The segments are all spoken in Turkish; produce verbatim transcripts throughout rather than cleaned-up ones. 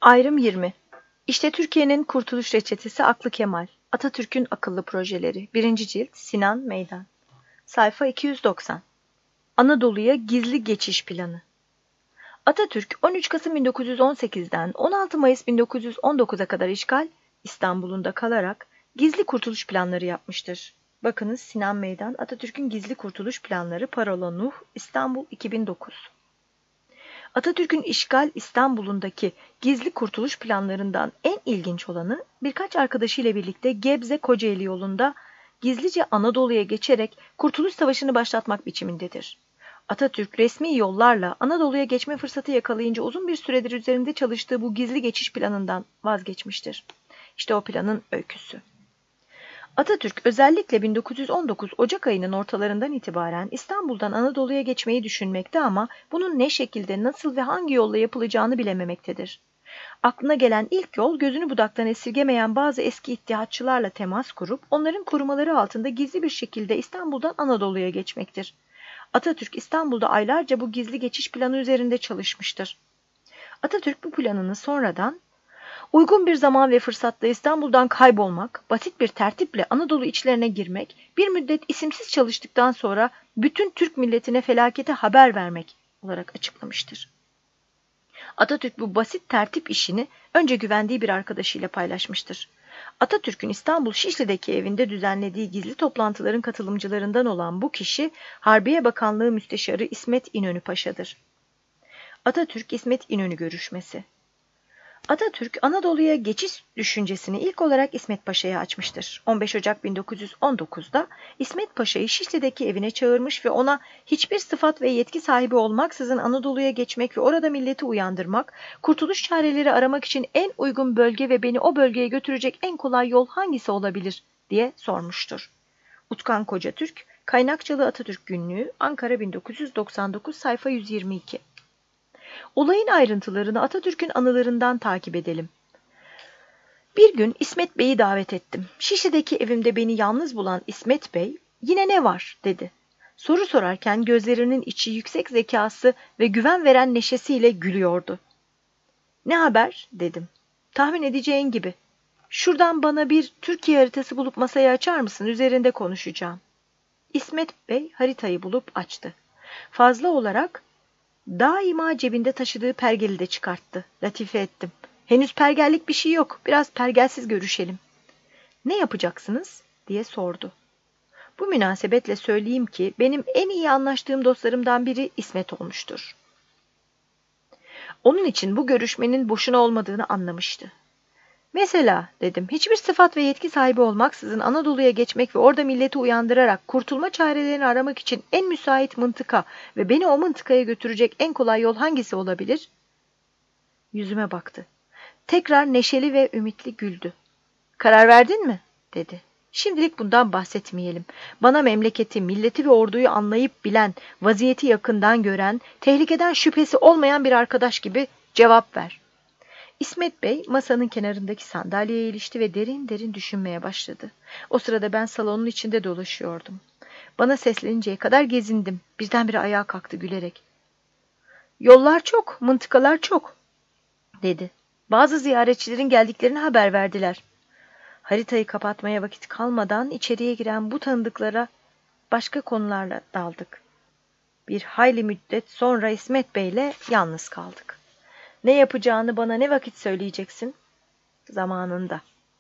Ayrım yirmi. İşte Türkiye'nin kurtuluş reçetesi Aklı Kemal. Atatürk'ün akıllı projeleri. birinci cilt Sinan Meydan. Sayfa iki yüz doksan. Anadolu'ya gizli geçiş planı. Atatürk on üç Kasım bin dokuz yüz on sekiz'den on altı Mayıs bin dokuz yüz on dokuz'a kadar işgal İstanbul'unda kalarak gizli kurtuluş planları yapmıştır. Bakınız Sinan Meydan, Atatürk'ün gizli kurtuluş planları, Parola Nuh, İstanbul iki bin dokuz. Atatürk'ün işgal İstanbul'undaki gizli kurtuluş planlarından en ilginç olanı, birkaç arkadaşıyla birlikte Gebze-Kocaeli yolunda gizlice Anadolu'ya geçerek Kurtuluş Savaşı'nı başlatmak biçimindedir. Atatürk resmi yollarla Anadolu'ya geçme fırsatı yakalayınca uzun bir süredir üzerinde çalıştığı bu gizli geçiş planından vazgeçmiştir. İşte o planın öyküsü. Atatürk özellikle bin dokuz yüz on dokuz Ocak ayının ortalarından itibaren İstanbul'dan Anadolu'ya geçmeyi düşünmekte ama bunun ne şekilde, nasıl ve hangi yolla yapılacağını bilememektedir. Aklına gelen ilk yol, gözünü budaktan esirgemeyen bazı eski ittihatçılarla temas kurup onların korumaları altında gizli bir şekilde İstanbul'dan Anadolu'ya geçmektir. Atatürk İstanbul'da aylarca bu gizli geçiş planı üzerinde çalışmıştır. Atatürk bu planını sonradan uygun bir zaman ve fırsatta İstanbul'dan kaybolmak, basit bir tertiple Anadolu içlerine girmek, bir müddet isimsiz çalıştıktan sonra bütün Türk milletine felakete haber vermek olarak açıklamıştır. Atatürk bu basit tertip işini önce güvendiği bir arkadaşıyla paylaşmıştır. Atatürk'ün İstanbul Şişli'deki evinde düzenlediği gizli toplantıların katılımcılarından olan bu kişi, Harbiye Bakanlığı Müsteşarı İsmet İnönü Paşa'dır. Atatürk İsmet İnönü görüşmesi. Atatürk, Anadolu'ya geçiş düşüncesini ilk olarak İsmet Paşa'ya açmıştır. on beş Ocak bin dokuz yüz on dokuz'da İsmet Paşa'yı Şişli'deki evine çağırmış ve ona hiçbir sıfat ve yetki sahibi olmaksızın Anadolu'ya geçmek ve orada milleti uyandırmak, kurtuluş çareleri aramak için en uygun bölge ve beni o bölgeye götürecek en kolay yol hangisi olabilir diye sormuştur. Utkan Kocatürk, Kaynakçalı Atatürk Günlüğü, Ankara bin dokuz yüz doksan dokuz, sayfa yüz yirmi iki. Olayın ayrıntılarını Atatürk'ün anılarından takip edelim. Bir gün İsmet Bey'i davet ettim. Şişli'deki evimde beni yalnız bulan İsmet Bey, "Yine ne var?" dedi. Soru sorarken gözlerinin içi yüksek zekası ve güven veren neşesiyle gülüyordu. "Ne haber?" dedim. "Tahmin edeceğin gibi. Şuradan bana bir Türkiye haritası bulup masaya açar mısın? Üzerinde konuşacağım." İsmet Bey haritayı bulup açtı. Fazla olarak daima cebinde taşıdığı pergeli de çıkarttı. Latife ettim. "Henüz pergellik bir şey yok. Biraz pergelsiz görüşelim." "Ne yapacaksınız?" diye sordu. Bu münasebetle söyleyeyim ki benim en iyi anlaştığım dostlarımdan biri İsmet olmuştur. Onun için bu görüşmenin boşuna olmadığını anlamıştı. "Mesela," dedim, "hiçbir sıfat ve yetki sahibi olmaksızın Anadolu'ya geçmek ve orada milleti uyandırarak kurtulma çarelerini aramak için en müsait mıntıka ve beni o mıntıkaya götürecek en kolay yol hangisi olabilir?" Yüzüme baktı. Tekrar neşeli ve ümitli güldü. "Karar verdin mi?" dedi. "Şimdilik bundan bahsetmeyelim. Bana memleketi, milleti ve orduyu anlayıp bilen, vaziyeti yakından gören, tehlikeden şüphesi olmayan bir arkadaş gibi cevap ver." İsmet Bey masanın kenarındaki sandalyeye ilişti ve derin derin düşünmeye başladı. O sırada ben salonun içinde dolaşıyordum. Bana sesleninceye kadar gezindim. Birdenbire ayağa kalktı gülerek. "Yollar çok, mıntıkalar çok," dedi. "Bazı ziyaretçilerin geldiklerini haber verdiler." Haritayı kapatmaya vakit kalmadan içeriye giren bu tanıdıklara başka konularla daldık. Bir hayli müddet sonra İsmet Bey'le yalnız kaldık. "Ne yapacağını bana ne vakit söyleyeceksin?" "Zamanında."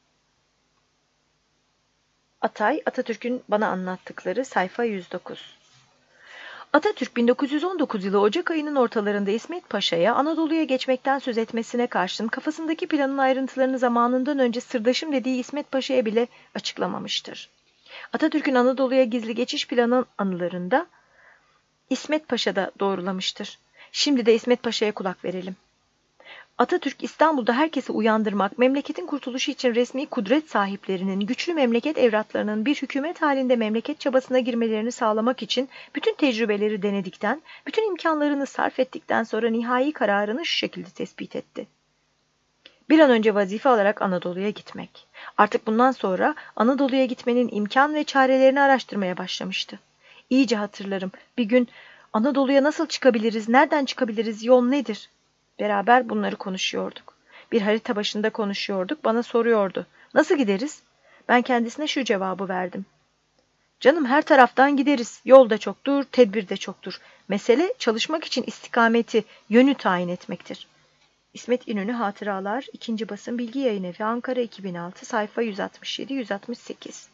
Atay, Atatürk'ün bana anlattıkları, sayfa yüz dokuz. Atatürk bin dokuz yüz on dokuz yılı Ocak ayının ortalarında İsmet Paşa'ya Anadolu'ya geçmekten söz etmesine karşın kafasındaki planın ayrıntılarını zamanından önce sırdaşım dediği İsmet Paşa'ya bile açıklamamıştır. Atatürk'ün Anadolu'ya gizli geçiş planının anılarında İsmet Paşa da doğrulamıştır. Şimdi de İsmet Paşa'ya kulak verelim. Atatürk İstanbul'da herkesi uyandırmak, memleketin kurtuluşu için resmi kudret sahiplerinin, güçlü memleket evlatlarının bir hükümet halinde memleket çabasına girmelerini sağlamak için bütün tecrübeleri denedikten, bütün imkanlarını sarf ettikten sonra nihai kararını şu şekilde tespit etti. Bir an önce vazife alarak Anadolu'ya gitmek. Artık bundan sonra Anadolu'ya gitmenin imkan ve çarelerini araştırmaya başlamıştı. İyice hatırlarım. Bir gün Anadolu'ya nasıl çıkabiliriz, nereden çıkabiliriz, yol nedir? Beraber bunları konuşuyorduk. Bir harita başında konuşuyorduk, bana soruyordu. Nasıl gideriz? Ben kendisine şu cevabı verdim. Canım her taraftan gideriz. Yol da çoktur, tedbir de çoktur. Mesele çalışmak için istikameti, yönü tayin etmektir. İsmet İnönü Hatıralar, ikinci basın Bilgi Yayınevi, Ankara iki bin altı, sayfa yüz altmış yedi yüz altmış sekiz.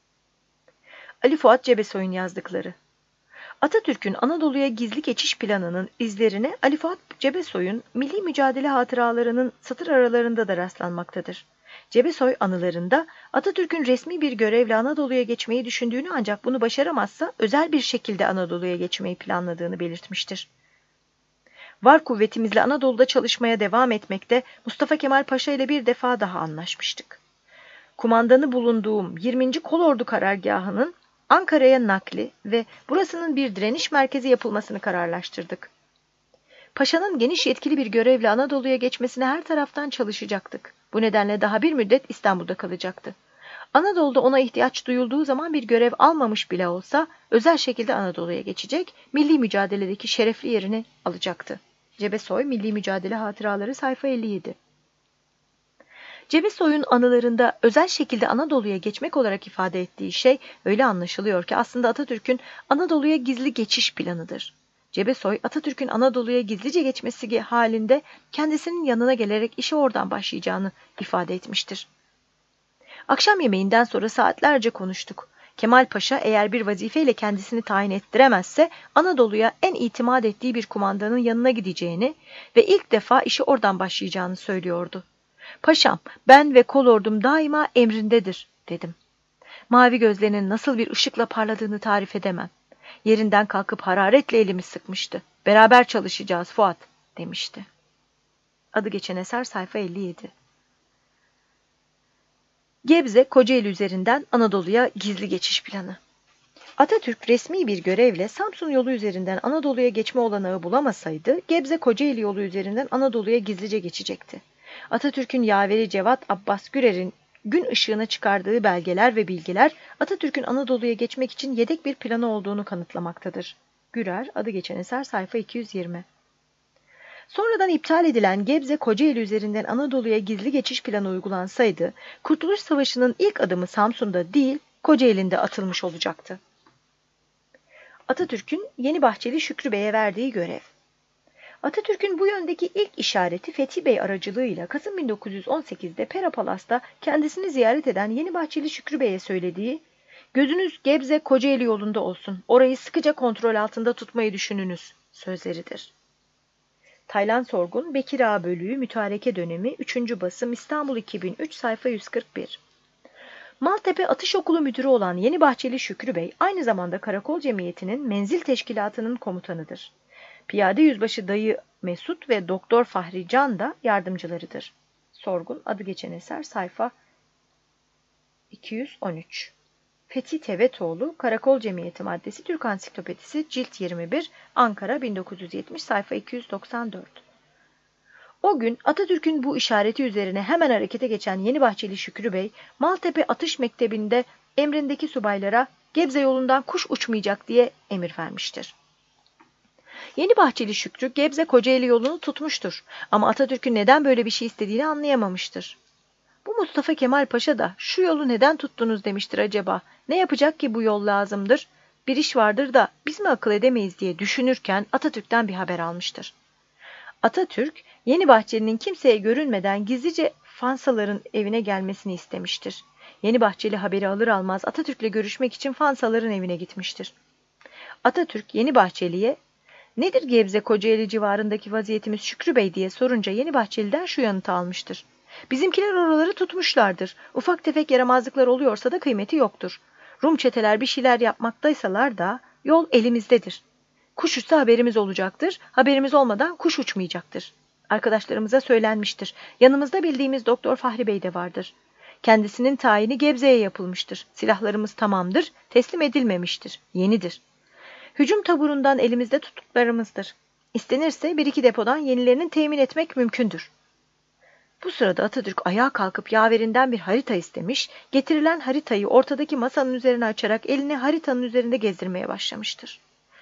Ali Fuat Cebesoy'un yazdıkları. Atatürk'ün Anadolu'ya gizli geçiş planının izlerine Ali Fuat Cebesoy'un milli mücadele hatıralarının satır aralarında da rastlanmaktadır. Cebesoy anılarında Atatürk'ün resmi bir görevle Anadolu'ya geçmeyi düşündüğünü ancak bunu başaramazsa özel bir şekilde Anadolu'ya geçmeyi planladığını belirtmiştir. Var kuvvetimizle Anadolu'da çalışmaya devam etmekte Mustafa Kemal Paşa ile bir defa daha anlaşmıştık. Kumandanı bulunduğum yirminci Kolordu Karargahı'nın Ankara'ya nakli ve burasının bir direniş merkezi yapılmasını kararlaştırdık. Paşa'nın geniş yetkili bir görevle Anadolu'ya geçmesine her taraftan çalışacaktık. Bu nedenle daha bir müddet İstanbul'da kalacaktı. Anadolu'da ona ihtiyaç duyulduğu zaman bir görev almamış bile olsa özel şekilde Anadolu'ya geçecek, milli mücadeledeki şerefli yerini alacaktı. Cebesoy, Milli Mücadele Hatıraları, sayfa elli yedi. Cebesoy'un anılarında özel şekilde Anadolu'ya geçmek olarak ifade ettiği şey öyle anlaşılıyor ki aslında Atatürk'ün Anadolu'ya gizli geçiş planıdır. Cebesoy, Atatürk'ün Anadolu'ya gizlice geçmesi halinde kendisinin yanına gelerek işe oradan başlayacağını ifade etmiştir. Akşam yemeğinden sonra saatlerce konuştuk. Kemal Paşa eğer bir vazifeyle kendisini tayin ettiremezse Anadolu'ya en itimat ettiği bir kumandanın yanına gideceğini ve ilk defa işi oradan başlayacağını söylüyordu. Paşam, ben ve kolordum daima emrindedir, dedim. Mavi gözlerinin nasıl bir ışıkla parladığını tarif edemem. Yerinden kalkıp hararetle elimi sıkmıştı. Beraber çalışacağız Fuat, demişti. Adı geçen eser, sayfa elli yedi. Gebze, Kocaeli üzerinden Anadolu'ya gizli geçiş planı. Atatürk resmi bir görevle Samsun yolu üzerinden Anadolu'ya geçme olanağı bulamasaydı, Gebze, Kocaeli yolu üzerinden Anadolu'ya gizlice geçecekti. Atatürk'ün yaveri Cevat Abbas Gürer'in gün ışığına çıkardığı belgeler ve bilgiler Atatürk'ün Anadolu'ya geçmek için yedek bir planı olduğunu kanıtlamaktadır. Gürer, adı geçen eser, sayfa iki yüz yirmi. Sonradan iptal edilen Gebze, Kocaeli üzerinden Anadolu'ya gizli geçiş planı uygulansaydı, Kurtuluş Savaşı'nın ilk adımı Samsun'da değil, Kocaeli'nde atılmış olacaktı. Atatürk'ün Yeni Bahçeli Şükrü Bey'e verdiği görev. Atatürk'ün bu yöndeki ilk işareti Fethi Bey aracılığıyla Kasım bin dokuz yüz on sekiz'de Pera Palas'ta kendisini ziyaret eden Yeni Bahçeli Şükrü Bey'e söylediği, "Gözünüz Gebze, Kocaeli yolunda olsun, orayı sıkıca kontrol altında tutmayı düşününüz" sözleridir. Taylan Sorgun, Bekir Ağa Bölüğü, Mütareke Dönemi, üçüncü basım, İstanbul iki bin üç, sayfa yüz kırk bir. Maltepe Atış Okulu Müdürü olan Yeni Bahçeli Şükrü Bey, aynı zamanda Karakol Cemiyeti'nin Menzil Teşkilatı'nın komutanıdır. Piyade Yüzbaşı Dayı Mesut ve Doktor Fahri Can da yardımcılarıdır. Sorgun, adı geçen eser, sayfa iki yüz on üç. Fethi Tevetoğlu, Karakol Cemiyeti Maddesi, Türk Ansiklopedisi, cilt yirmi bir, Ankara bin dokuz yüz yetmiş, sayfa iki yüz doksan dört. O gün Atatürk'ün bu işareti üzerine hemen harekete geçen Yeni Bahçeli Şükrü Bey, Maltepe Atış Mektebi'nde emrindeki subaylara Gebze yolundan kuş uçmayacak diye emir vermiştir. Yeni Bahçeli Şükrü, Gebze Kocaeli yolunu tutmuştur ama Atatürk'ün neden böyle bir şey istediğini anlayamamıştır. Bu Mustafa Kemal Paşa da şu yolu neden tuttunuz demiştir acaba, ne yapacak ki bu yol lazımdır, bir iş vardır da biz mi akıl edemeyiz diye düşünürken Atatürk'ten bir haber almıştır. Atatürk, Yeni Bahçeli'nin kimseye görünmeden gizlice Fansaların evine gelmesini istemiştir. Yeni Bahçeli haberi alır almaz Atatürk'le görüşmek için Fansaların evine gitmiştir. Atatürk, Yeni Bahçeli'ye, "Nedir Gebze Kocaeli civarındaki vaziyetimiz Şükrü Bey?" diye sorunca Yeni Bahçeli'den şu yanıtı almıştır. "Bizimkiler oraları tutmuşlardır. Ufak tefek yaramazlıklar oluyorsa da kıymeti yoktur. Rum çeteler bir şeyler yapmaktaysalar da yol elimizdedir. Kuş uçsa haberimiz olacaktır. Haberimiz olmadan kuş uçmayacaktır. Arkadaşlarımıza söylenmiştir. Yanımızda bildiğimiz Doktor Fahri Bey de vardır. Kendisinin tayini Gebze'ye yapılmıştır. Silahlarımız tamamdır. Teslim edilmemiştir. Yenidir. Hücum taburundan elimizde tuttuklarımızdır. İstenirse bir iki depodan yenilerini temin etmek mümkündür." Bu sırada Atatürk ayağa kalkıp yaverinden bir harita istemiş, getirilen haritayı ortadaki masanın üzerine açarak elini haritanın üzerinde gezdirmeye başlamıştır.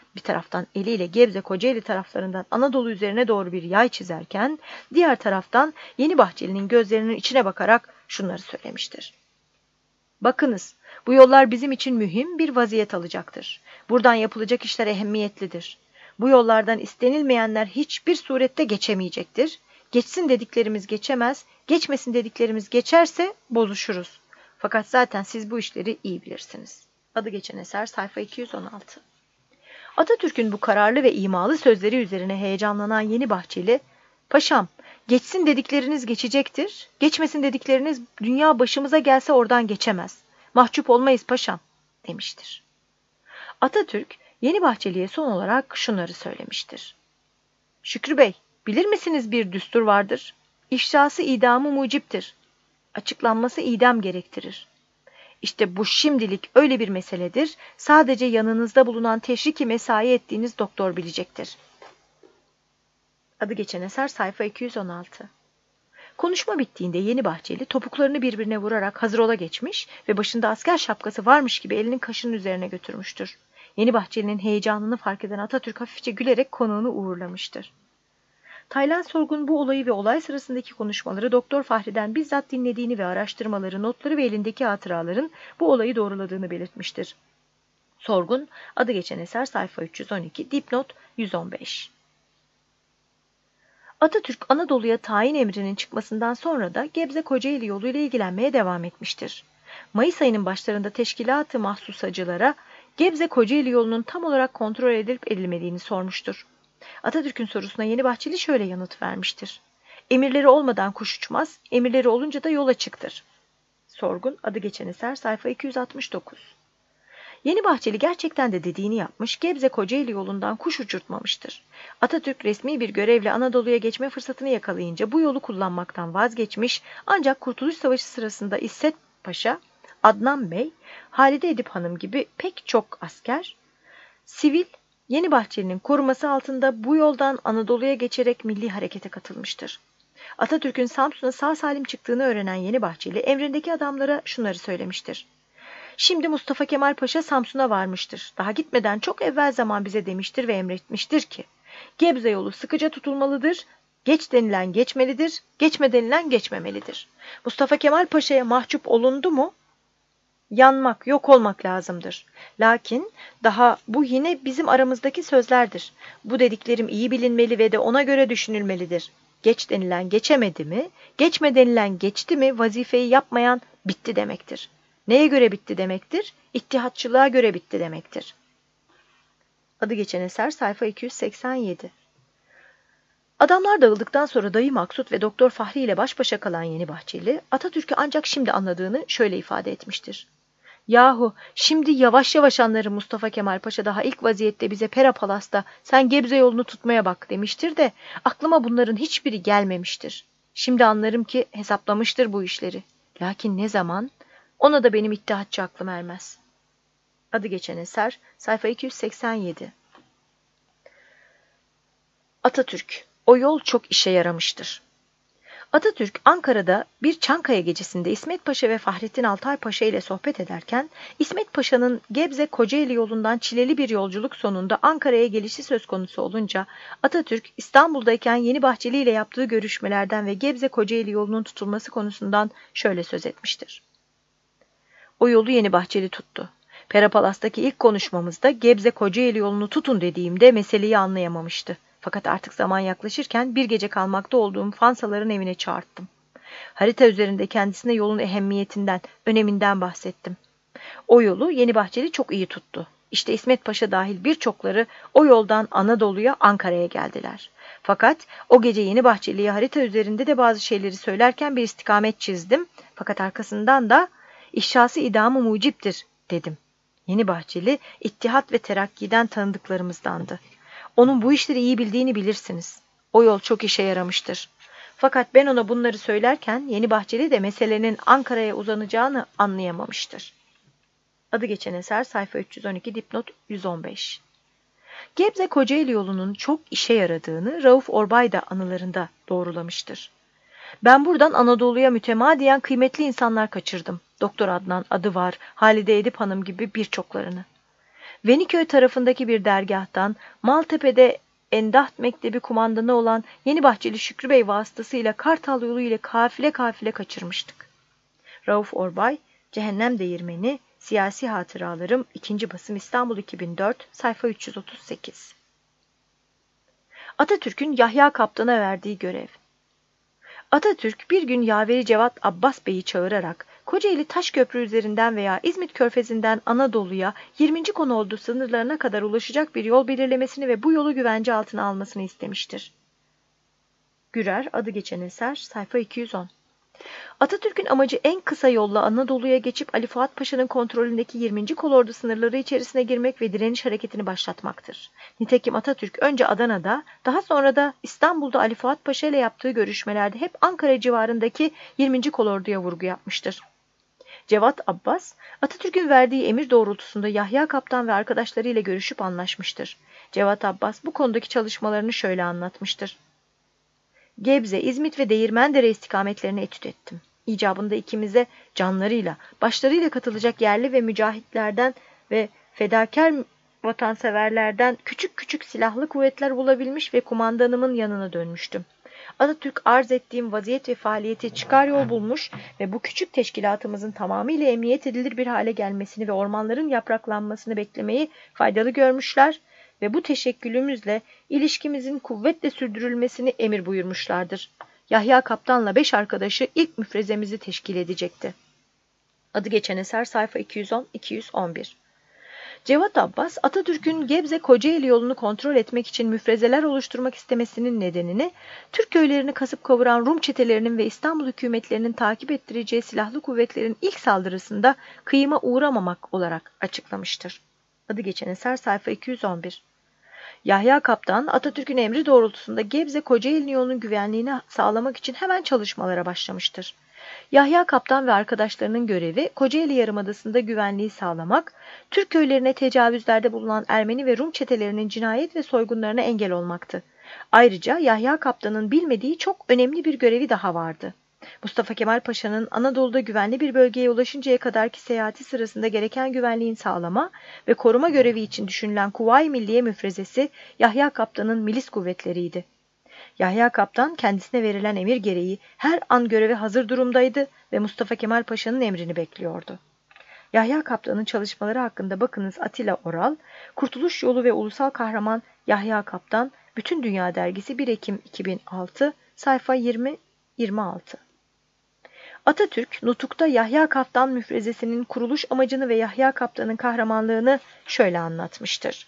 Bir taraftan eliyle Gebze Kocaeli taraflarından Anadolu üzerine doğru bir yay çizerken, diğer taraftan Yeni Bahçeli'nin gözlerinin içine bakarak şunları söylemiştir. Bakınız, bu yollar bizim için mühim bir vaziyet alacaktır. Buradan yapılacak işler ehemmiyetlidir. Bu yollardan istenilmeyenler hiçbir surette geçemeyecektir. Geçsin dediklerimiz geçemez, geçmesin dediklerimiz geçerse bozuşuruz. Fakat zaten siz bu işleri iyi bilirsiniz. Adı geçen eser sayfa iki yüz on altı. Atatürk'ün bu kararlı ve imalı sözleri üzerine heyecanlanan Yeni Bahçeli, "Paşam, geçsin dedikleriniz geçecektir, geçmesin dedikleriniz dünya başımıza gelse oradan geçemez. Mahcup olmayız paşam," demiştir. Atatürk, Yeni Bahçeli'ye son olarak şunları söylemiştir. "Şükrü Bey, bilir misiniz bir düstur vardır? İfşası idamı muciptir. Açıklanması idam gerektirir. İşte bu şimdilik öyle bir meseledir, sadece yanınızda bulunan teşriki mesai ettiğiniz doktor bilecektir." Adı geçen eser sayfa iki yüz on altı. Konuşma bittiğinde Yeni Bahçeli topuklarını birbirine vurarak hazır ola geçmiş ve başında asker şapkası varmış gibi elinin kaşının üzerine götürmüştür. Yeni Bahçeli'nin heyecanını fark eden Atatürk hafifçe gülerek konuğunu uğurlamıştır. Taylan Sorgun bu olayı ve olay sırasındaki konuşmaları Doktor Fahri'den bizzat dinlediğini ve araştırmaları, notları ve elindeki hatıraların bu olayı doğruladığını belirtmiştir. Sorgun, adı geçen eser sayfa üç yüz on iki, dipnot yüz on beş. Atatürk, Anadolu'ya tayin emrinin çıkmasından sonra da Gebze Kocaeli yoluyla ilgilenmeye devam etmiştir. Mayıs ayının başlarında teşkilat-ı mahsusacılara Gebze Kocaeli yolunun tam olarak kontrol edilip edilmediğini sormuştur. Atatürk'ün sorusuna Yeni Bahçeli şöyle yanıt vermiştir. "Emirleri olmadan kuş uçmaz, emirleri olunca da yola çıktır." Sorgun, adı geçen eser sayfa iki yüz altmış dokuz. Yeni Bahçeli gerçekten de dediğini yapmış, Gebze Kocaeli yolundan kuş uçurtmamıştır. Atatürk resmi bir görevle Anadolu'ya geçme fırsatını yakalayınca bu yolu kullanmaktan vazgeçmiş, ancak Kurtuluş Savaşı sırasında İsmet Paşa, Adnan Bey, Halide Edip Hanım gibi pek çok asker, sivil, Yeni Bahçeli'nin koruması altında bu yoldan Anadolu'ya geçerek milli harekete katılmıştır. Atatürk'ün Samsun'a sağ salim çıktığını öğrenen Yeni Bahçeli, emrindeki adamlara şunları söylemiştir. "Şimdi Mustafa Kemal Paşa Samsun'a varmıştır. Daha gitmeden çok evvel zaman bize demiştir ve emretmiştir ki, Gebze yolu sıkıca tutulmalıdır, geç denilen geçmelidir, geçme denilen geçmemelidir. Mustafa Kemal Paşa'ya mahcup olundu mu, yanmak, yok olmak lazımdır. Lakin daha bu yine bizim aramızdaki sözlerdir. Bu dediklerim iyi bilinmeli ve de ona göre düşünülmelidir. Geç denilen geçemedi mi, geçme denilen geçti mi vazifeyi yapmayan bitti demektir. Neye göre bitti demektir? İttihatçılığa göre bitti demektir." Adı geçen eser sayfa iki yüz seksen yedi. Adamlar dağıldıktan sonra Dayı Maksut ve Doktor Fahri ile baş başa kalan Yeni Bahçeli, Atatürk'ü ancak şimdi anladığını şöyle ifade etmiştir. "Yahu şimdi yavaş yavaş anlarım, Mustafa Kemal Paşa daha ilk vaziyette bize Pera Palas'ta sen Gebze yolunu tutmaya bak demiştir de aklıma bunların hiçbiri gelmemiştir. Şimdi anlarım ki hesaplamıştır bu işleri. Lakin ne zaman? Ona da benim ittihatçı aklım ermez." Adı geçen eser sayfa iki yüz seksen yedi. Atatürk, o yol çok işe yaramıştır. Atatürk, Ankara'da bir Çankaya gecesinde İsmet Paşa ve Fahrettin Altay Paşa ile sohbet ederken, İsmet Paşa'nın Gebze Kocaeli yolundan çileli bir yolculuk sonunda Ankara'ya gelişi söz konusu olunca, Atatürk, İstanbul'dayken Yeni Bahçeli ile yaptığı görüşmelerden ve Gebze Kocaeli yolunun tutulması konusundan şöyle söz etmiştir. "O yolu Yeni Bahçeli tuttu. Perapalas'taki ilk konuşmamızda Gebze Kocaeli yolunu tutun dediğimde meseleyi anlayamamıştı. Fakat artık zaman yaklaşırken bir gece kalmakta olduğum Fansaların evine çağırttım. Harita üzerinde kendisine yolun ehemmiyetinden, öneminden bahsettim. O yolu Yeni Bahçeli çok iyi tuttu. İşte İsmet Paşa dahil birçokları o yoldan Anadolu'ya, Ankara'ya geldiler. Fakat o gece Yeni Bahçeli'ye harita üzerinde de bazı şeyleri söylerken bir istikamet çizdim. Fakat arkasından da İhşası idamı muciptir dedim. Yeni Bahçeli, İttihat ve Terakki'den tanıdıklarımızdandı. Onun bu işleri iyi bildiğini bilirsiniz. O yol çok işe yaramıştır. Fakat ben ona bunları söylerken Yeni Bahçeli de meselenin Ankara'ya uzanacağını anlayamamıştır." Adı geçen eser sayfa üç yüz on iki, dipnot yüz on beş. Gebze Kocaeli yolunun çok işe yaradığını Rauf Orbay da anılarında doğrulamıştır. "Ben buradan Anadolu'ya mütemadiyen kıymetli insanlar kaçırdım. Doktor Adnan adı var, Halide Edip Hanım gibi birçoklarını. Veniköy tarafındaki bir dergâhtan Maltepe'de Endaht Mektebi kumandanı olan Yenibahçeli Şükrü Bey vasıtasıyla Kartal yolu ile kafile kafile kaçırmıştık. Rauf Orbay, Cehennem Değirmeni, Siyasi Hatıralarım, ikinci basım İstanbul iki bin dört, sayfa üç yüz otuz sekiz. Atatürk'ün Yahya Kaptan'a verdiği görev. Atatürk bir gün Yaveri Cevat Abbas Bey'i çağırarak Kocaeli Taşköprü üzerinden veya İzmit Körfezi'nden Anadolu'ya yirminci Kolordu sınırlarına kadar ulaşacak bir yol belirlemesini ve bu yolu güvence altına almasını istemiştir. Gürer, adı geçen eser, sayfa iki yüz on. Atatürk'ün amacı en kısa yolla Anadolu'ya geçip Ali Fuat Paşa'nın kontrolündeki yirminci Kolordu sınırları içerisine girmek ve direniş hareketini başlatmaktır. Nitekim Atatürk önce Adana'da, daha sonra da İstanbul'da Ali Fuat Paşa ile yaptığı görüşmelerde hep Ankara civarındaki yirminci Kolordu'ya vurgu yapmıştır. Cevat Abbas, Atatürk'ün verdiği emir doğrultusunda Yahya Kaptan ve arkadaşlarıyla görüşüp anlaşmıştır. Cevat Abbas bu konudaki çalışmalarını şöyle anlatmıştır. Gebze, İzmit ve Değirmendere istikametlerini etüt ettim. İcabında ikimize canlarıyla, başlarıyla katılacak yerli ve mücahitlerden ve fedakar vatanseverlerden küçük küçük silahlı kuvvetler bulabilmiş ve kumandanımın yanına dönmüştüm. Atatürk arz ettiğim vaziyet ve faaliyeti çıkar yol bulmuş ve bu küçük teşkilatımızın tamamıyla emniyet edilir bir hale gelmesini ve ormanların yapraklanmasını beklemeyi faydalı görmüşler ve bu teşekkülümüzle ilişkimizin kuvvetle sürdürülmesini emir buyurmuşlardır. Yahya Kaptan'la beş arkadaşı ilk müfrezemizi teşkil edecekti. Adı geçen eser sayfa iki yüz on iki yüz on bir. Cevat Abbas, Atatürk'ün Gebze Kocaeli yolunu kontrol etmek için müfrezeler oluşturmak istemesinin nedenini, Türk köylerini kasıp kavuran Rum çetelerinin ve İstanbul hükümetlerinin takip ettireceği silahlı kuvvetlerin ilk saldırısında kıyıma uğramamak olarak açıklamıştır. Adı geçen eser sayfa iki yüz on bir. Yahya Kaptan, Atatürk'ün emri doğrultusunda Gebze Kocaeli yolunun güvenliğini sağlamak için hemen çalışmalara başlamıştır. Yahya Kaptan ve arkadaşlarının görevi Kocaeli Yarımadası'nda güvenliği sağlamak, Türk köylerine tecavüzlerde bulunan Ermeni ve Rum çetelerinin cinayet ve soygunlarına engel olmaktı. Ayrıca Yahya Kaptan'ın bilmediği çok önemli bir görevi daha vardı. Mustafa Kemal Paşa'nın Anadolu'da güvenli bir bölgeye ulaşıncaya kadarki seyahati sırasında gereken güvenliğin sağlama ve koruma görevi için düşünülen Kuvayi Milliye müfrezesi Yahya Kaptan'ın milis kuvvetleriydi. Yahya Kaptan kendisine verilen emir gereği her an göreve hazır durumdaydı ve Mustafa Kemal Paşa'nın emrini bekliyordu. Yahya Kaptan'ın çalışmaları hakkında bakınız Atilla Oral, Kurtuluş Yolu ve Ulusal Kahraman Yahya Kaptan, Bütün Dünya Dergisi bir Ekim iki bin altı, sayfa yirmi yirmi altı. Atatürk, Nutuk'ta Yahya Kaptan müfrezesinin kuruluş amacını ve Yahya Kaptan'ın kahramanlığını şöyle anlatmıştır.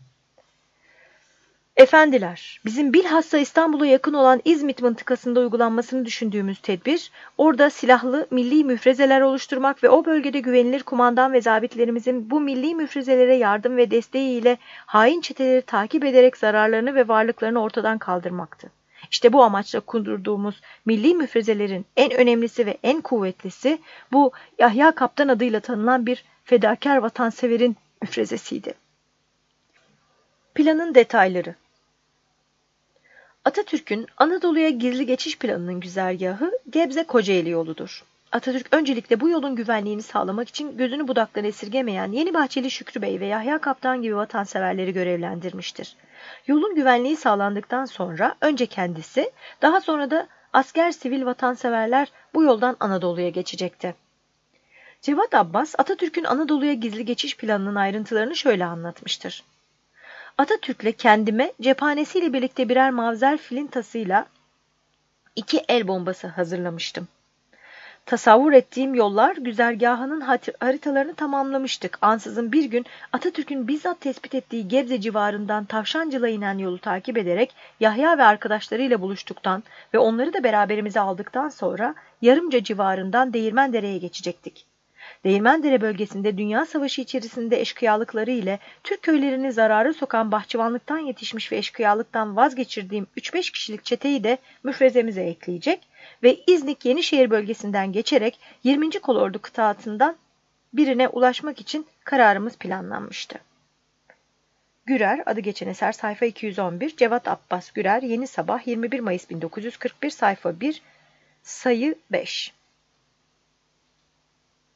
Efendiler, bizim bilhassa İstanbul'a yakın olan İzmit mıntıkasında uygulanmasını düşündüğümüz tedbir, orada silahlı milli müfrezeler oluşturmak ve o bölgede güvenilir kumandan ve zabitlerimizin bu milli müfrezelere yardım ve desteğiyle hain çeteleri takip ederek zararlarını ve varlıklarını ortadan kaldırmaktı. İşte bu amaçla kurdurduğumuz milli müfrezelerin en önemlisi ve en kuvvetlisi bu Yahya Kaptan adıyla tanınan bir fedakar vatanseverin müfrezesiydi. Planın detayları. Atatürk'ün Anadolu'ya gizli geçiş planının güzergahı Gebze Kocaeli yoludur. Atatürk öncelikle bu yolun güvenliğini sağlamak için gözünü budaktan esirgemeyen Yenibahçeli Şükrü Bey ve Yahya Kaptan gibi vatanseverleri görevlendirmiştir. Yolun güvenliği sağlandıktan sonra önce kendisi, daha sonra da asker sivil vatanseverler bu yoldan Anadolu'ya geçecekti. Cevat Abbas, Atatürk'ün Anadolu'ya gizli geçiş planının ayrıntılarını şöyle anlatmıştır. Atatürk'le kendime cephanesiyle birlikte birer mavzer filintasıyla iki el bombası hazırlamıştım. Tasavvur ettiğim yollar güzergahının haritalarını tamamlamıştık. Ansızın bir gün Atatürk'ün bizzat tespit ettiği Gebze civarından Tavşancıl'a inen yolu takip ederek Yahya ve arkadaşlarıyla buluştuktan ve onları da beraberimize aldıktan sonra Yarımca civarından Değirmendere'ye geçecektik. Değirmendere bölgesinde Dünya Savaşı içerisinde eşkıyalıkları ile Türk köylerini zarara sokan bahçıvanlıktan yetişmiş ve eşkıyalıktan vazgeçirdiğim üç beş kişilik çeteyi de müfrezemize ekleyecek ve İznik Yenişehir bölgesinden geçerek yirminci Kolordu kıtaatından birine ulaşmak için kararımız planlanmıştı. Gürer, adı geçen eser sayfa iki yüz on bir, Cevat Abbas Gürer, Yeni Sabah, yirmi bir Mayıs bin dokuz yüz kırk bir, sayfa bir, sayı beş.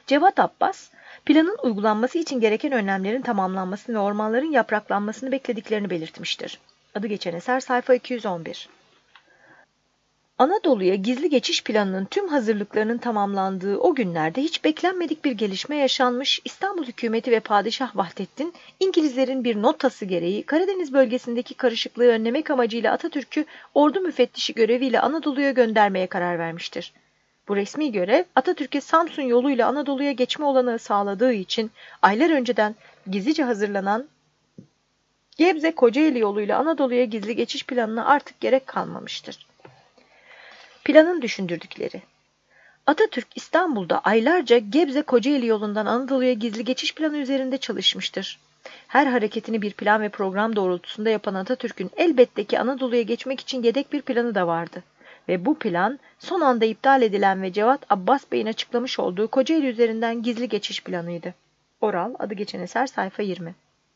Cevat Abbas, planın uygulanması için gereken önlemlerin tamamlanmasını ve ormanların yapraklanmasını beklediklerini belirtmiştir. Adı geçen eser sayfa iki yüz on bir. Anadolu'ya gizli geçiş planının tüm hazırlıklarının tamamlandığı o günlerde hiç beklenmedik bir gelişme yaşanmış. İstanbul hükümeti ve Padişah Vahdettin, İngilizlerin bir notası gereği Karadeniz bölgesindeki karışıklığı önlemek amacıyla Atatürk'ü ordu müfettişi göreviyle Anadolu'ya göndermeye karar vermiştir. Bu resmi görev Atatürk'e Samsun yoluyla Anadolu'ya geçme olanağı sağladığı için aylar önceden gizlice hazırlanan Gebze-Kocaeli yoluyla Anadolu'ya gizli geçiş planına artık gerek kalmamıştır. Planın düşündürdükleri. Atatürk İstanbul'da aylarca Gebze-Kocaeli yolundan Anadolu'ya gizli geçiş planı üzerinde çalışmıştır. Her hareketini bir plan ve program doğrultusunda yapan Atatürk'ün elbette ki Anadolu'ya geçmek için yedek bir planı da vardı. Ve bu plan son anda iptal edilen ve Cevat Abbas Bey'in açıklamış olduğu Kocaeli üzerinden gizli geçiş planıydı. Oral, adı geçen eser sayfa yirmi.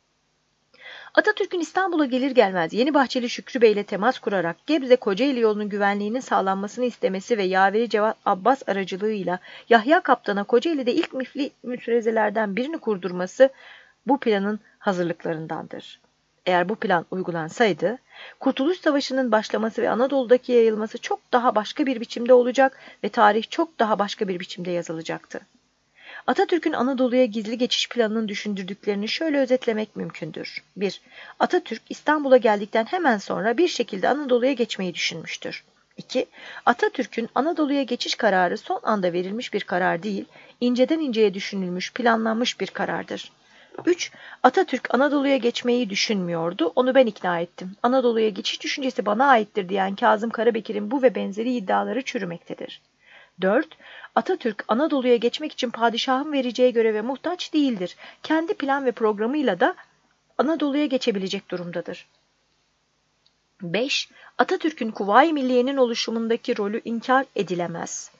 Atatürk'ün İstanbul'a gelir gelmez Yeni Bahçeli Şükrü Bey ile temas kurarak Gebze-Kocaeli yolunun güvenliğinin sağlanmasını istemesi ve yaveri Cevat Abbas aracılığıyla Yahya Kaptan'a Kocaeli'de ilk mifli müfrezelerden birini kurdurması bu planın hazırlıklarındandır. Eğer bu plan uygulansaydı, Kurtuluş Savaşı'nın başlaması ve Anadolu'daki yayılması çok daha başka bir biçimde olacak ve tarih çok daha başka bir biçimde yazılacaktı. Atatürk'ün Anadolu'ya gizli geçiş planının düşündürdüklerini şöyle özetlemek mümkündür. bir. Atatürk İstanbul'a geldikten hemen sonra bir şekilde Anadolu'ya geçmeyi düşünmüştür. iki. Atatürk'ün Anadolu'ya geçiş kararı son anda verilmiş bir karar değil, inceden inceye düşünülmüş, planlanmış bir karardır. üç. Atatürk Anadolu'ya geçmeyi düşünmüyordu, onu ben ikna ettim. Anadolu'ya geçiş düşüncesi bana aittir diyen Kazım Karabekir'in bu ve benzeri iddiaları çürümektedir. dört. Atatürk Anadolu'ya geçmek için padişahın vereceği göreve muhtaç değildir. Kendi plan ve programıyla da Anadolu'ya geçebilecek durumdadır. beş. Atatürk'ün Kuvayi Milliye'nin oluşumundaki rolü inkar edilemez.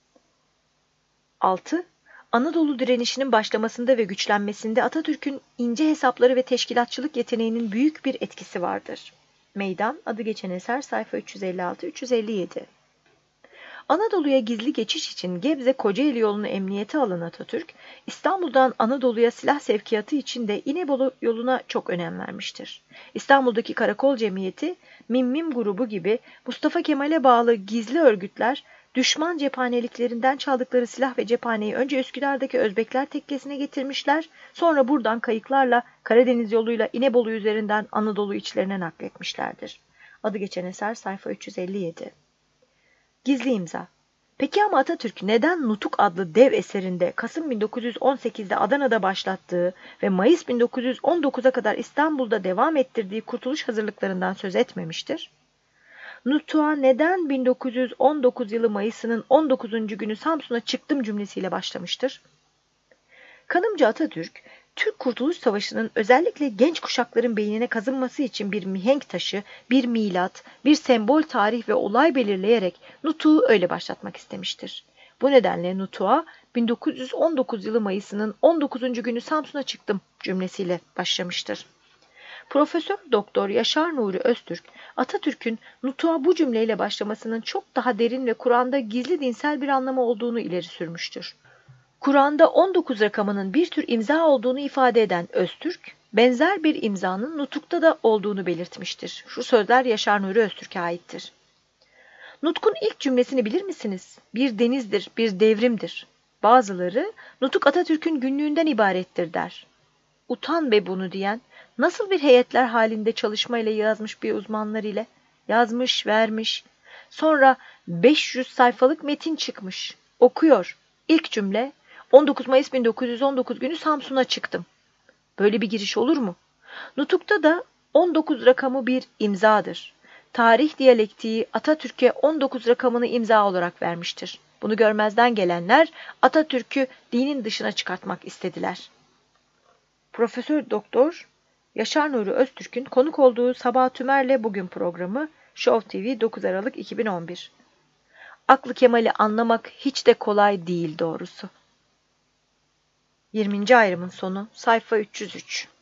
altı. Anadolu direnişinin başlamasında ve güçlenmesinde Atatürk'ün ince hesapları ve teşkilatçılık yeteneğinin büyük bir etkisi vardır. Meydan, adı geçen eser sayfa üç yüz elli altı üç yüz elli yedi. Anadolu'ya gizli geçiş için Gebze-Kocaeli yolunu emniyete alan Atatürk, İstanbul'dan Anadolu'ya silah sevkiyatı için de İnebolu yoluna çok önem vermiştir. İstanbul'daki Karakol Cemiyeti, Mimmim grubu gibi Mustafa Kemal'e bağlı gizli örgütler, düşman cephaneliklerinden çaldıkları silah ve cephaneyi önce Üsküdar'daki Özbekler tekkesine getirmişler, sonra buradan kayıklarla Karadeniz yoluyla İnebolu üzerinden Anadolu içlerine nakletmişlerdir. Adı geçen eser sayfa üç yüz elli yedi. Gizli imza. Peki ama Atatürk neden Nutuk adlı dev eserinde Kasım bin dokuz yüz on sekizde Adana'da başlattığı ve Mayıs bin dokuz yüz on dokuza kadar İstanbul'da devam ettirdiği kurtuluş hazırlıklarından söz etmemiştir? Nutuk'a neden bin dokuz yüz on dokuz yılı Mayıs'ının on dokuzuncu günü Samsun'a çıktım cümlesiyle başlamıştır? Kanımca Atatürk, Türk Kurtuluş Savaşı'nın özellikle genç kuşakların beynine kazınması için bir mihenk taşı, bir milat, bir sembol tarih ve olay belirleyerek Nutuk'u öyle başlatmak istemiştir. Bu nedenle Nutuk'a bin dokuz yüz on dokuz yılı Mayıs'ının on dokuzuncu günü Samsun'a çıktım cümlesiyle başlamıştır. Profesör Doktor Yaşar Nuri Öztürk, Atatürk'ün Nutuk'a bu cümleyle başlamasının çok daha derin ve Kur'an'da gizli dinsel bir anlamı olduğunu ileri sürmüştür. Kur'an'da on dokuz rakamının bir tür imza olduğunu ifade eden Öztürk, benzer bir imzanın Nutuk'ta da olduğunu belirtmiştir. Şu sözler Yaşar Nuri Öztürk'e aittir. Nutuk'un ilk cümlesini bilir misiniz? Bir denizdir, bir devrimdir. Bazıları Nutuk Atatürk'ün günlüğünden ibarettir der. Utan be bunu diyen, nasıl bir heyetler halinde çalışmayla yazmış bir uzmanlar ile, yazmış, vermiş. Sonra beş yüz sayfalık metin çıkmış. Okuyor. İlk cümle, on dokuz Mayıs bin dokuz yüz on dokuz günü Samsun'a çıktım. Böyle bir giriş olur mu? Nutuk'ta da on dokuz rakamı bir imzadır. Tarih diyalektiği Atatürk'e on dokuz rakamını imza olarak vermiştir. Bunu görmezden gelenler Atatürk'ü dinin dışına çıkartmak istediler. Profesör Doktor Yaşar Nuri Öztürk'ün konuk olduğu Sabah Tümer'le Bugün programı Show T V dokuz Aralık iki bin on bir. Aklı Kemal'i anlamak hiç de kolay değil doğrusu. yirminci ayrımın sonu sayfa üç yüz üç.